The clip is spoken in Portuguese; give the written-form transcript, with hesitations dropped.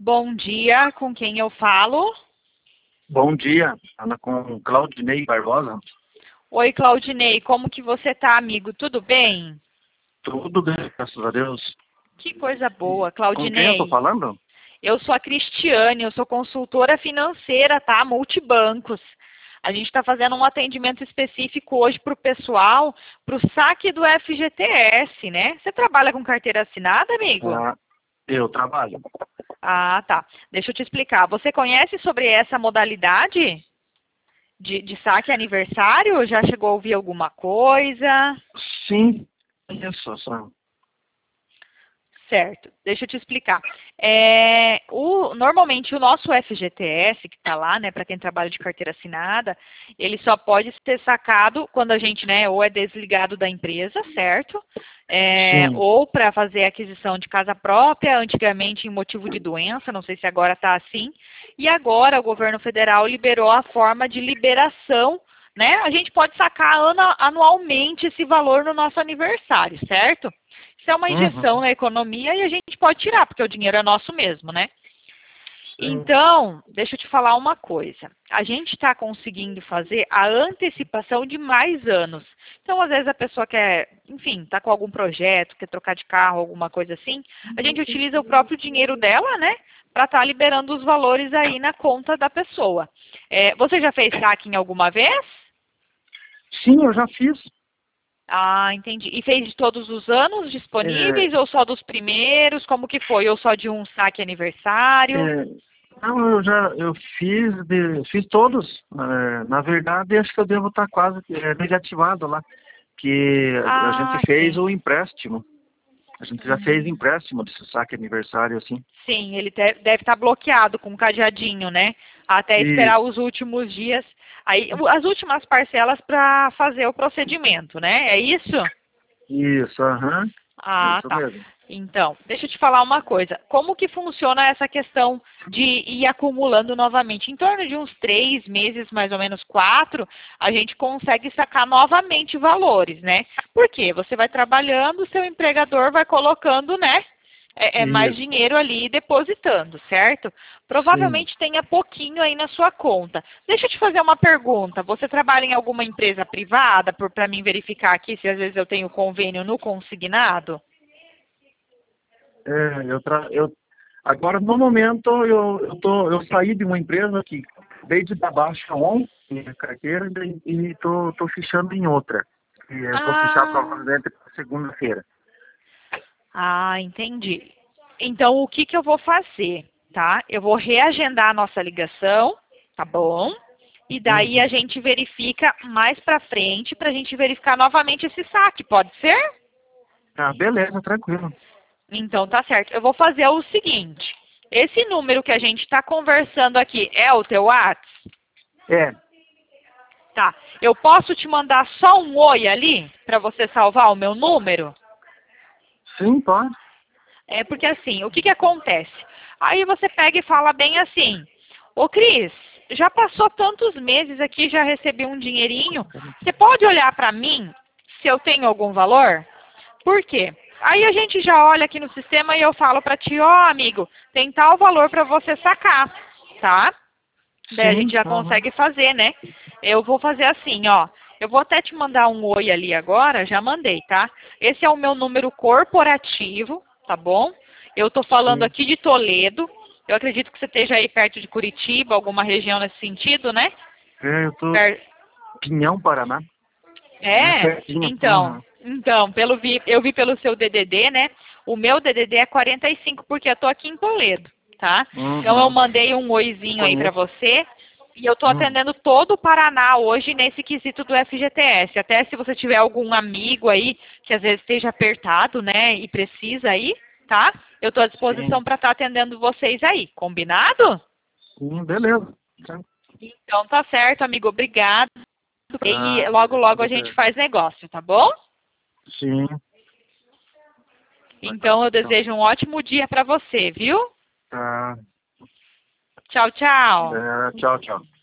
Bom dia, com quem eu falo? Bom dia, Ana, com Claudinei Barbosa. Oi, Claudinei, como que você tá, amigo? Tudo bem? Tudo bem, graças a Deus. Que coisa boa, Com quem eu tô Claudinei. falando? Eu sou a Cristiane, eu sou consultora financeira, tá? Multibancos. A gente está fazendo um atendimento específico hoje para o pessoal, para o saque do FGTS, né? Você trabalha com carteira assinada, amigo? Ah, eu trabalho. Ah, tá. Deixa eu te explicar. Você conhece sobre essa modalidade de saque aniversário? Já chegou a ouvir alguma coisa? Sim, isso, só. Certo, deixa eu te explicar. Normalmente o nosso FGTS, que está lá, né, para quem trabalha de carteira assinada, ele só pode ser sacado quando a gente, né, ou é desligado da empresa, certo? Sim, Ou para fazer aquisição de casa própria, antigamente em motivo de doença, não sei se agora está assim. E agora o governo federal liberou a forma de liberação, né? A gente pode sacar anualmente esse valor no nosso aniversário, certo? Isso é uma injeção uhum, na economia e a gente pode tirar, porque o dinheiro é nosso mesmo, né? sim, Então, deixa eu te falar uma coisa. A gente está conseguindo fazer a antecipação de mais anos. Então, às vezes a pessoa quer, enfim, está com algum projeto, quer trocar de carro, alguma coisa assim. A gente utiliza o próprio dinheiro dela, né? Para estar liberando os valores aí na conta da pessoa. Você já fez saque em alguma vez? sim, eu já fiz. Ah, entendi. E fez de todos os anos É, disponíveis ou só dos primeiros? Como que foi? Ou só de um saque aniversário? é, não, eu fiz todos. Na verdade, acho que eu devo estar quase desativado lá, que a gente Ah, fez sim. o empréstimo. A gente já fez Hum, empréstimo desse saque aniversário, assim. sim, ele deve estar bloqueado com um cadeadinho, né? Até esperar Isso, os últimos dias, aí as últimas parcelas para fazer o procedimento, né? É isso? isso, aham, Ah, isso tá. mesmo. Então, deixa eu te falar uma coisa. Como que funciona essa questão de ir acumulando novamente? Em torno de uns 3 meses, mais ou menos 4, a gente consegue sacar novamente valores, né? Porque você vai trabalhando, seu empregador vai colocando, né? Mais Isso, dinheiro ali depositando, certo? sim. Provavelmente tenha pouquinho aí na sua conta. Deixa eu te fazer uma pergunta. Você trabalha em alguma empresa privada, para mim verificar aqui se às vezes eu tenho convênio no consignado? Agora, no momento, eu saí de uma empresa que veio de dar baixa ontem, minha carteira, e tô fichando em outra. E eu vou fichar Ah, provavelmente para segunda-feira. entendi. Então, o que que eu vou fazer, tá? Eu vou reagendar a nossa ligação, tá bom? E daí a Uhum. gente verifica mais pra frente pra gente verificar novamente esse saque, pode ser? Ah, beleza, tranquilo. Então, tá certo. Eu vou fazer o seguinte. Esse número que a gente está conversando aqui é o teu WhatsApp? É, Tá. Eu posso te mandar só um oi ali para você salvar o meu número? sim, pode. É porque assim, o que que acontece? Aí você pega e fala bem assim: Ô Cris, já passou tantos meses aqui, já recebi um dinheirinho. Você pode olhar para mim se eu tenho algum valor? Por quê? Aí a gente já olha aqui no sistema e eu falo para ti, ó amigo, tem tal valor para você sacar, tá? Daí a gente Sim, já uhum. consegue fazer, né? Eu vou fazer assim, ó. Eu vou até te mandar um oi ali agora, já mandei, tá? Esse é o meu número corporativo, tá bom? Eu tô falando Sim. aqui de Toledo. Eu acredito que você esteja aí perto de Curitiba, alguma região nesse sentido, né? Eu tô Per- Pinhão, Paraná. É É, pertinho. então, Uhum. eu vi pelo seu DDD, né? O meu DDD é 45 porque eu tô aqui em Toledo, tá? Então eu Uhum. mandei um oizinho aí pra Conheço. você e eu tô Uhum. atendendo todo o Paraná hoje nesse quesito do FGTS. Até se você tiver algum amigo aí que às vezes esteja apertado, né, e precisa aí, tá? Eu tô à Sim. disposição para estar atendendo vocês aí. Combinado? Sim, beleza. Então tá certo, amigo. Obrigado. E Tá, logo, logo a gente beleza. faz negócio, tá bom? Sim. Então eu Então, desejo um ótimo dia para você, viu? tá. Tchau, tchau. Tchau, tchau.